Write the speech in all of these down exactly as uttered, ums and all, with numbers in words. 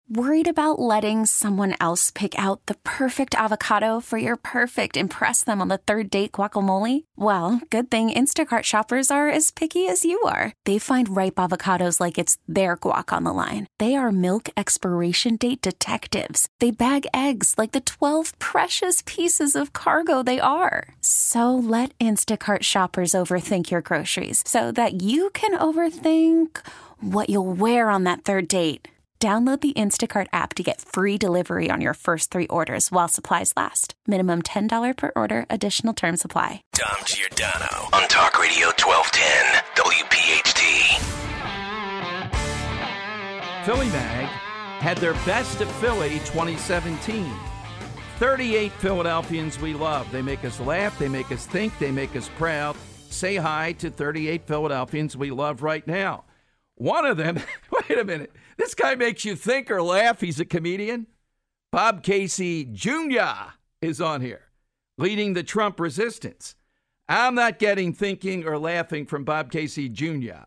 Worried about letting someone else pick out the perfect avocado for your perfect impress them on the third date guacamole? Well, good thing Instacart shoppers are as picky as you are. They find ripe avocados like it's their guac on the line. They are milk expiration date detectives. They bag eggs like the twelve precious pieces of cargo they are. So let Instacart shoppers overthink your groceries so that you can overthink what you'll wear on that third date. Download the Instacart app to get free delivery on your first three orders while supplies last. Minimum ten dollars per order. Additional terms apply. Dom Giordano on Talk Radio twelve ten W P H T. Philly Mag had their Best of Philly twenty seventeen. thirty-eight Philadelphians we love. They make us laugh. They make us think. They make us proud. Say hi to thirty-eight Philadelphians we love right now. One of them, wait a minute, this guy makes you think or laugh. He's a comedian. Bob Casey Junior is on here, leading the Trump resistance. I'm not getting thinking or laughing from Bob Casey Junior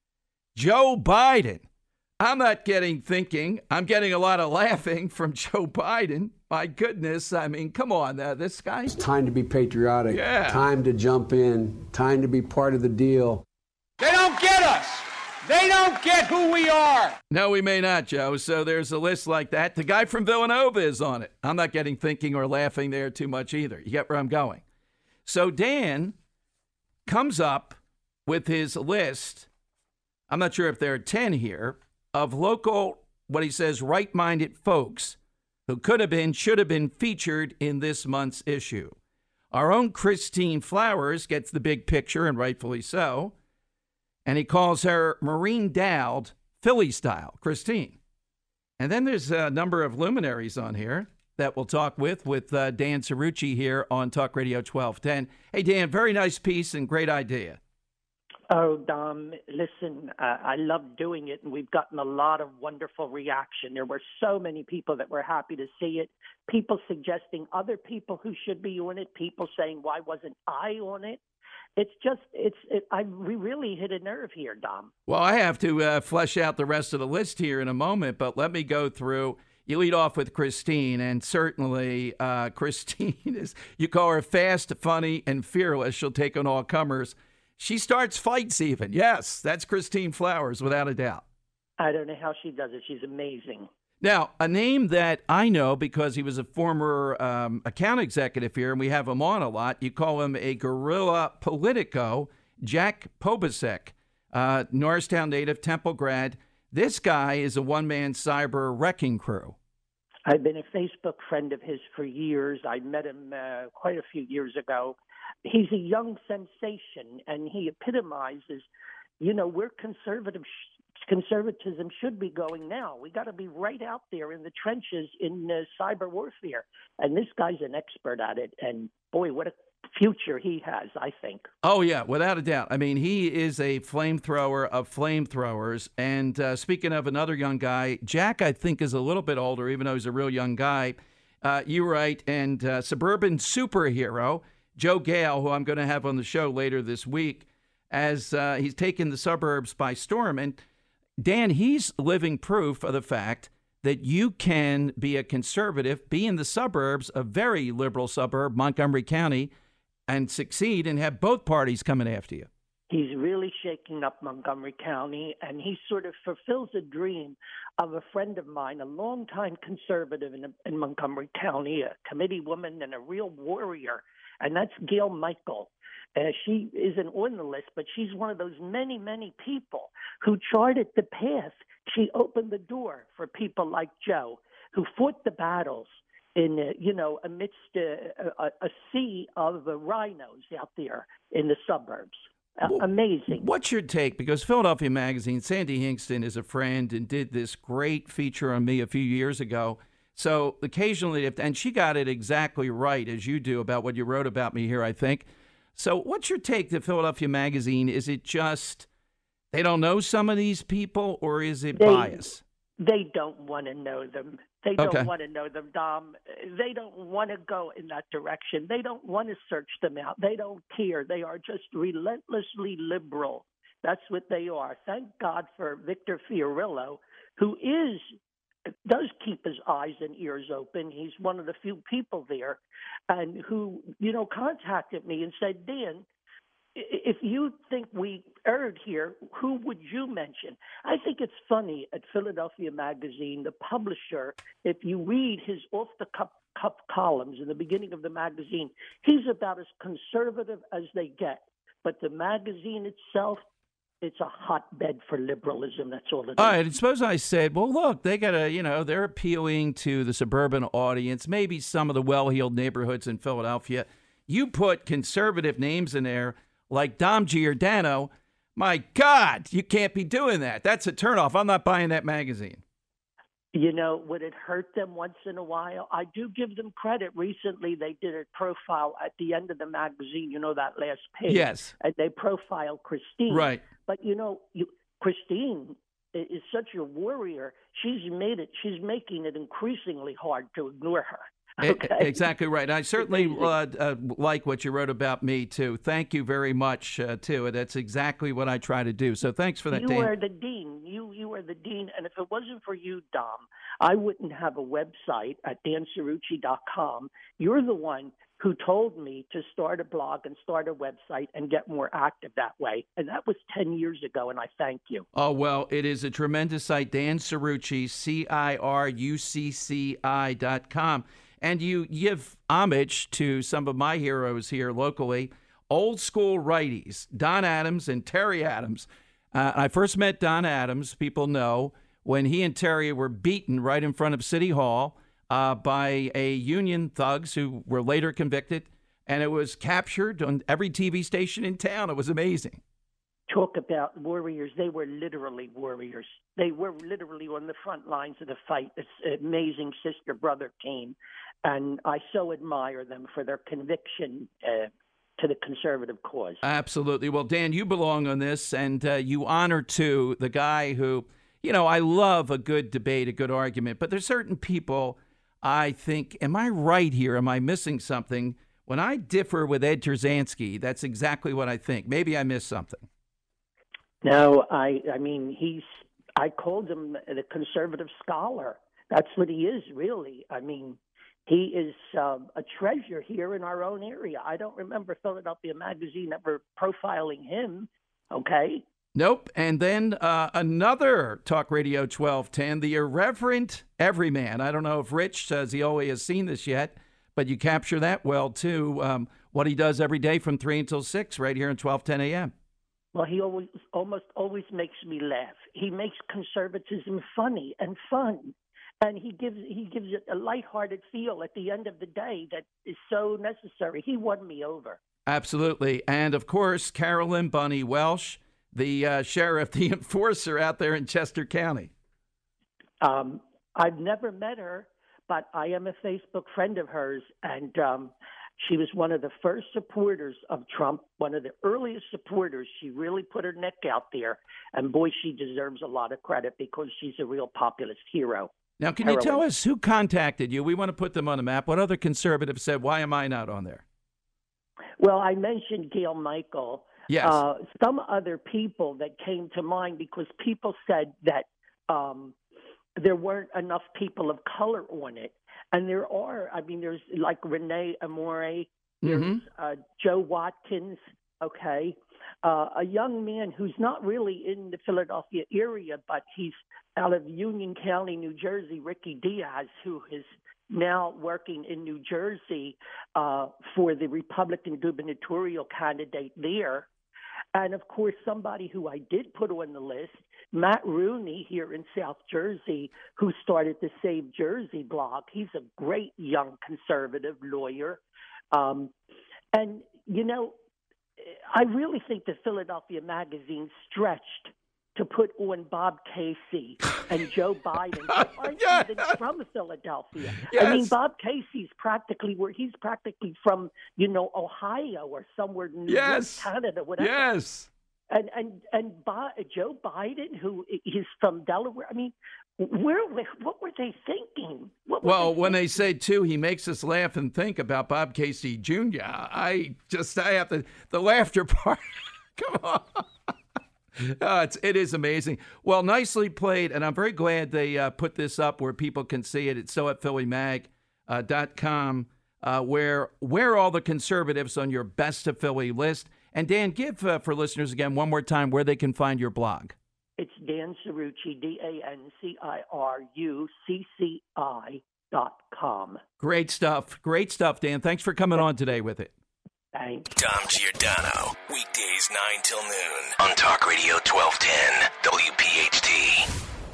Joe Biden. I'm not getting thinking. I'm getting a lot of laughing from Joe Biden. My goodness. I mean, come on. Uh, this guy. It's time to be patriotic. Yeah. Time to jump in. Time to be part of the deal. They don't get us. They don't get who we are. No, we may not, Joe. So there's a list like that. The guy from Villanova is on it. I'm not getting thinking or laughing there too much either. You get where I'm going. So Dan comes up with his list. I'm not sure if there are ten here of local, what he says, right-minded folks who could have been, should have been featured in this month's issue. Our own Christine Flowers gets the big picture, and rightfully so. And he calls her Maureen Dowd, Philly style, Christine. And then there's a number of luminaries on here that we'll talk with, with uh, Dan Cerrucci here on Talk Radio twelve ten. Hey, Dan, very nice piece and great idea. Oh, Dom, listen, uh, I love doing it, and we've gotten a lot of wonderful reaction. There were so many people that were happy to see it, people suggesting other people who should be on it, people saying, why wasn't I on it? It's just, it's, it, I, we really hit a nerve here, Dom. Well, I have to uh, flesh out the rest of the list here in a moment, but let me go through. You lead off with Christine, and certainly uh, Christine is, you call her fast, funny, and fearless. She'll take on all comers. She starts fights even. Yes, that's Christine Flowers, without a doubt. I don't know how she does it. She's amazing. Now, a name that I know because he was a former um, account executive here, and we have him on a lot. You call him a guerrilla politico, Jack Pobasek, uh, Norristown native, Temple grad. This guy is a one-man cyber wrecking crew. I've been a Facebook friend of his for years. I met him uh, quite a few years ago. He's a young sensation, and he epitomizes, you know, where conservative conservatism should be going now. We got to be right out there in the trenches in uh, cyber warfare. And this guy's an expert at it. And boy, what a future he has, I think. Oh, yeah, without a doubt. I mean, he is a flamethrower of flamethrowers. And uh, speaking of another young guy, Jack, I think, is a little bit older, even though he's a real young guy. Uh, you're right. And uh, suburban superhero, Joe Gale, who I'm going to have on the show later this week, as uh, he's taken the suburbs by storm. And Dan, he's living proof of the fact that you can be a conservative, be in the suburbs, a very liberal suburb, Montgomery County, and succeed and have both parties coming after you. He's really shaking up Montgomery County, and he sort of fulfills a dream of a friend of mine, a longtime conservative in, in Montgomery County, a committee woman and a real warrior, and that's Gail Michael. Uh, she isn't on the list, but she's one of those many, many people who charted the path. She opened the door for people like Joe, who fought the battles in, uh, you know, amidst uh, a, a sea of uh, rhinos out there in the suburbs. Uh, well, amazing. What's your take? Because Philadelphia Magazine, Sandy Hingston is a friend and did this great feature on me a few years ago. So occasionally, if, and she got it exactly right, as you do, about what you wrote about me here, I think. So what's your take to Philadelphia Magazine? Is it just they don't know some of these people, or is it they, bias? They don't want to know them. They don't okay. want to know them, Dom. They don't want to go in that direction. They don't want to search them out. They don't care. They are just relentlessly liberal. That's what they are. Thank God for Victor Fiorillo, who is does keep his eyes and ears open. He's one of the few people there, and who, you know, contacted me and said, Dan, if you think we erred here, who would you mention? I think it's funny at Philadelphia Magazine, the publisher, if you read his off-the-cuff cup columns in the beginning of the magazine, he's about as conservative as they get. But the magazine itself, it's a hotbed for liberalism. That's all it is. All right. And suppose I said, well, look, they got to, you know, they're appealing to the suburban audience, maybe some of the well-heeled neighborhoods in Philadelphia. You put conservative names in there like Dom Giordano. My God, you can't be doing that. That's a turnoff. I'm not buying that magazine. You know, would it hurt them once in a while? I do give them credit. Recently, they did a profile at the end of the magazine, you know, that last page. Yes. And they profiled Christine. Right. But, you know, you, Christine is such a warrior. She's made it, she's making it increasingly hard to ignore her. Okay. Exactly right. I certainly uh, uh, like what you wrote about me, too. Thank you very much, uh, too. That's exactly what I try to do. So thanks for that, you Dan. You are the dean. You you are the dean. And if it wasn't for you, Dom, I wouldn't have a website at dan cerrucci dot com. You're the one who told me to start a blog and start a website and get more active that way. And that was ten years ago, and I thank you. Oh, well, it is a tremendous site, Dan Cerrucci, C I R U C C I dot com. And you give homage to some of my heroes here locally, old school righties, Don Adams and Terry Adams. Uh, I first met Don Adams, people know, when he and Terry were beaten right in front of City Hall uh, by a union thugs who were later convicted. And it was captured on every T V station in town. It was amazing. Talk about warriors. They were literally warriors. They were literally on the front lines of the fight. This amazing sister-brother team. And I so admire them for their conviction uh, to the conservative cause. Absolutely. Well, Dan, you belong on this, and uh, you honor, too, the guy who, you know, I love a good debate, a good argument, but there's certain people I think, am I right here? Am I missing something? When I differ with Ed Terzansky, that's exactly what I think. Maybe I missed something. No, I, I mean, he's, I called him the conservative scholar. That's what he is, really. I mean, he is um, a treasure here in our own area. I don't remember Philadelphia Magazine ever profiling him, okay? Nope. And then uh, another Talk Radio twelve ten, the irreverent everyman. I don't know if Rich says he always has seen this yet, but you capture that well, too, um, what he does every day from three until six right here at twelve ten a.m. Well, he always, almost always makes me laugh. He makes conservatism funny and fun. And he gives he gives it a lighthearted feel at the end of the day that is so necessary. He won me over. Absolutely. And, of course, Carolyn Bunny Welsh, the uh, sheriff, the enforcer out there in Chester County. Um, I've never met her, but I am a Facebook friend of hers. And um, she was one of the first supporters of Trump, one of the earliest supporters. She really put her neck out there. And, boy, she deserves a lot of credit because she's a real populist hero. Now, can you tell us who contacted you? We want to put them on the map. What other conservatives said, why am I not on there? Well, I mentioned Gail Michael. Yes. Uh, some other people that came to mind because people said that um, there weren't enough people of color on it. And there are. I mean, there's like Renee Amore. There's mm-hmm. uh, Joe Watkins, okay, uh, a young man who's not really in the Philadelphia area, but he's out of Union County, New Jersey, Ricky Diaz, who is now working in New Jersey uh, for the Republican gubernatorial candidate there. And, of course, somebody who I did put on the list, Matt Rooney here in South Jersey, who started the Save Jersey blog. He's a great young conservative lawyer. Um, and, you know, I really think the Philadelphia Magazine stretched to put on Bob Casey and Joe Biden, who aren't yes. even from Philadelphia. Yes. I mean, Bob Casey's practically where he's practically from, you know, Ohio or somewhere in New yes. York, Canada, whatever. Yes. And and and Bo- Joe Biden, who is from Delaware. I mean, where what were they thinking? What were well, they when thinking? they say too, he makes us laugh and think about Bob Casey Junior I just I have to the laughter part. Come on. Uh, it's, it is amazing. Well, nicely played, and I'm very glad they uh, put this up where people can see it. It's so at philly mag dot com, uh, where where all the conservatives on your Best of Philly list. And Dan, give uh, for listeners again one more time where they can find your blog. It's Dan Cirucci, D A N C I R U C C I dot com. Great stuff. Great stuff, Dan. Thanks for coming on today with it. Thanks. Dom Giordano, weekdays nine till noon on Talk Radio twelve ten W P H T.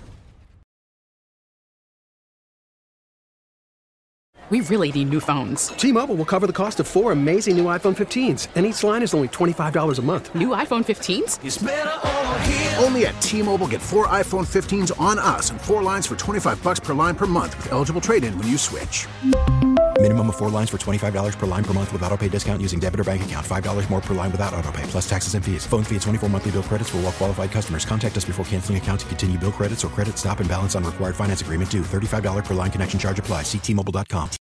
We really need new phones. T-Mobile will cover the cost of four amazing new iPhone fifteens, and each line is only twenty-five dollars a month. New iPhone fifteens? It's better over here. Only at T-Mobile, get four iPhone fifteens on us and four lines for twenty-five bucks per line per month with eligible trade-in when you switch. Minimum of four lines for twenty-five dollars per line per month with autopay discount using debit or bank account. five dollars more per line without autopay, plus taxes and fees. Phone fee at twenty-four monthly bill credits for well-qualified customers. Contact us before canceling account to continue bill credits or credit stop and balance on required finance agreement due. thirty-five dollars per line connection charge applies. See T Mobile dot com.